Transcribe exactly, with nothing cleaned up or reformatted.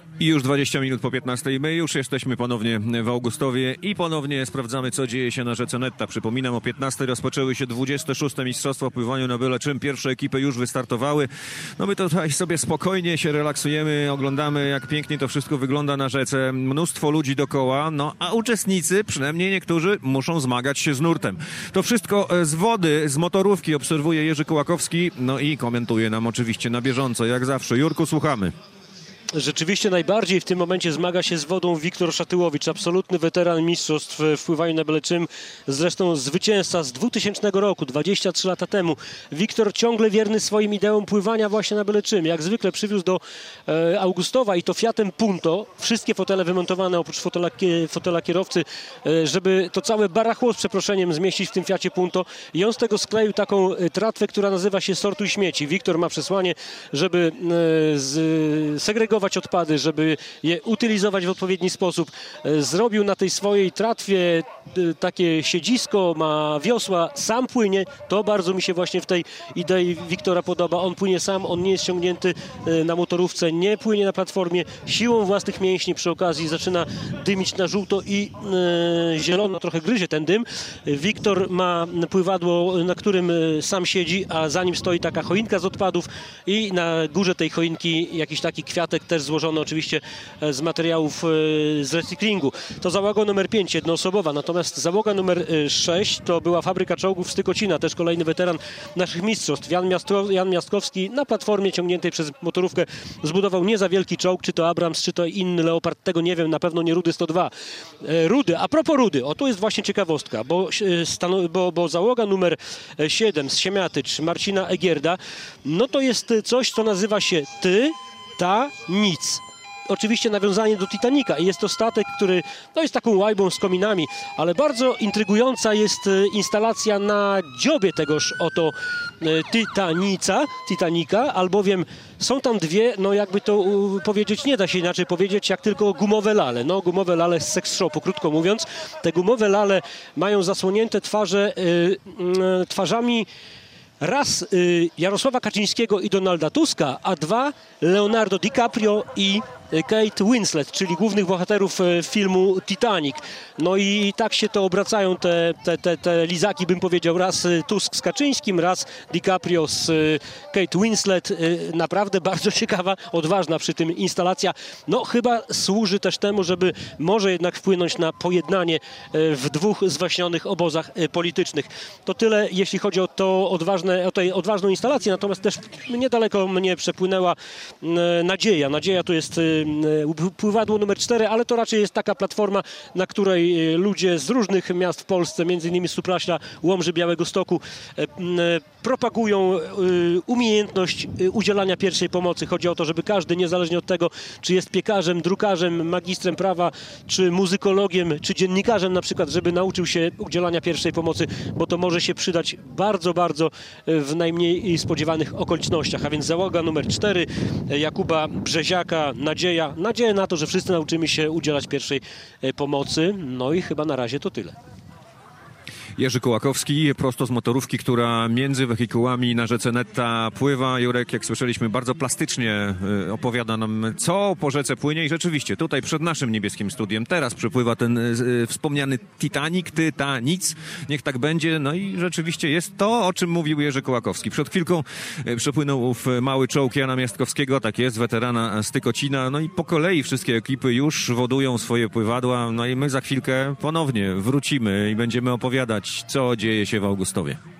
I już dwadzieścia minut po piętnastej. My już jesteśmy ponownie w Augustowie i ponownie sprawdzamy, co dzieje się na rzece Netta. Przypominam, o piętnastej rozpoczęły się dwudzieste szóste Mistrzostwa w pływaniu na byle czym. Pierwsze ekipy już wystartowały. No my tutaj sobie spokojnie się relaksujemy, oglądamy, jak pięknie to wszystko wygląda na rzece. Mnóstwo ludzi dookoła, no a uczestnicy, przynajmniej niektórzy, muszą zmagać się z nurtem. To wszystko z wody, z motorówki obserwuje Jerzy Kołakowski, no i komentuje nam oczywiście na bieżąco, jak zawsze. Jurku, słuchamy. Rzeczywiście najbardziej w tym momencie zmaga się z wodą Wiktor Szatyłowicz, absolutny weteran mistrzostw w pływaniu na byle czym, zresztą zwycięzca z dwutysięcznego roku, dwadzieścia trzy lata temu. Wiktor ciągle wierny swoim ideom pływania właśnie na byle czym. Jak zwykle przywiózł do e, Augustowa i to Fiatem Punto, wszystkie fotele wymontowane oprócz fotela, fotela kierowcy, e, żeby to całe barachło z przeproszeniem zmieścić w tym Fiacie Punto i on z tego skleił taką e, tratwę, która nazywa się Sortuj śmieci. Wiktor ma przesłanie, żeby e, z, segregować odpady, żeby je utylizować w odpowiedni sposób. Zrobił na tej swojej tratwie takie siedzisko, ma wiosła, sam płynie. To bardzo mi się właśnie w tej idei Wiktora podoba. On płynie sam, on nie jest ściągnięty na motorówce, nie płynie na platformie. Siłą własnych mięśni przy okazji zaczyna dymić na żółto i e, zielono, trochę gryzie ten dym. Wiktor ma pływadło, na którym sam siedzi, a za nim stoi taka choinka z odpadów i na górze tej choinki jakiś taki kwiatek też złożony oczywiście z materiałów z recyklingu. To załoga numer pięć, jednoosobowa, natomiast załoga numer sześć to była fabryka czołgów z Tykocina, też kolejny weteran naszych mistrzostw. Jan, Miastro, Jan Miastkowski na platformie ciągniętej przez motorówkę zbudował nie za wielki czołg, czy to Abrams, czy to inny Leopard, tego nie wiem, na pewno nie Rudy sto dwa. Rudy, a propos Rudy, o tu jest właśnie ciekawostka, bo, bo, bo załoga numer siedem z Siemiatycz Marcina Egierda, no to jest coś, co nazywa się Ty, Ta, Nic. Oczywiście nawiązanie do Titanica i jest to statek, który no jest taką łajbą z kominami, ale bardzo intrygująca jest instalacja na dziobie tegoż oto Titanica, Titanica, albowiem są tam dwie, no jakby to powiedzieć, nie da się inaczej powiedzieć, jak tylko gumowe lale. No gumowe lale z sex shopu, krótko mówiąc. Te gumowe lale mają zasłonięte twarze yy, yy, twarzami raz y, Jarosława Kaczyńskiego i Donalda Tuska, a dwa Leonardo DiCaprio i Kate Winslet, czyli głównych bohaterów y, filmu Titanic. No i tak się to obracają te, te, te, te lizaki, bym powiedział, raz y, Tusk z Kaczyńskim, raz DiCaprio z y, Kate Winslet. Y, naprawdę bardzo ciekawa, odważna przy tym instalacja. No chyba służy też temu, żeby może jednak wpłynąć na pojednanie y, w dwóch zwaśnionych obozach y, politycznych. To tyle, jeśli chodzi o to odważne, o tej odważną instalację, natomiast też niedaleko mnie przepłynęła y, Nadzieja. Nadzieja to jest y, pływadło numer cztery, ale to raczej jest taka platforma, na której ludzie z różnych miast w Polsce, między innymi z Supraśla, Łomży, Białegostoku, propagują umiejętność udzielania pierwszej pomocy. Chodzi o to, żeby każdy, niezależnie od tego, czy jest piekarzem, drukarzem, magistrem prawa, czy muzykologiem, czy dziennikarzem na przykład, żeby nauczył się udzielania pierwszej pomocy, bo to może się przydać bardzo, bardzo w najmniej spodziewanych okolicznościach. A więc załoga numer cztery, Jakuba Brzeziaka, Nadzieja. Nadzieję na to, że wszyscy nauczymy się udzielać pierwszej pomocy. No i chyba na razie to tyle. Jerzy Kołakowski, prosto z motorówki, która między wehikułami na rzece Netta pływa. Jurek, jak słyszeliśmy, bardzo plastycznie opowiada nam, co po rzece płynie i rzeczywiście tutaj przed naszym niebieskim studiem teraz przepływa ten y, wspomniany Titanic, ty, ta, nic. Niech tak będzie. No i rzeczywiście jest to, o czym mówił Jerzy Kołakowski. Przed chwilką y, przepłynął w mały czołg Jana Miastkowskiego, tak jest, weterana z Tykocina. No i po kolei wszystkie ekipy już wodują swoje pływadła. No i my za chwilkę ponownie wrócimy i będziemy opowiadać, co dzieje się w Augustowie.